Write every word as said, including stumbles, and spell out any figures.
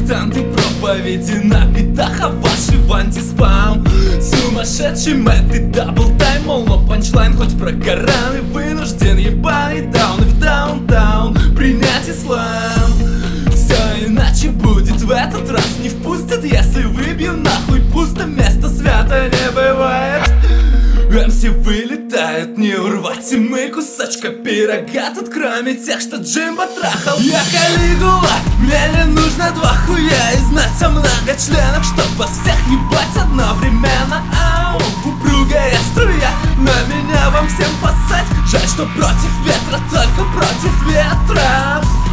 дилетанты проповеди на битах, а ваши в антиспам. Сумасшедший мэт и даблтайм, мол, но панчлайн хоть про Коран. И вынужден ебаный даун и в даунтаун принять ислам. Все иначе будет в этот раз, не впустят, если выбью нахуй пусто. Место свято не бывает. эм си вылетает, не урвать, и мы кусочка пирога тут, кроме тех, что Джимбо трахал. Я Калигула, мне не нужно два хуя и знать о многочленах, чтоб вас всех ебать одновременно. Ау, упругая струя, на меня вам всем поссать. Жаль, что против ветра, только против ветра.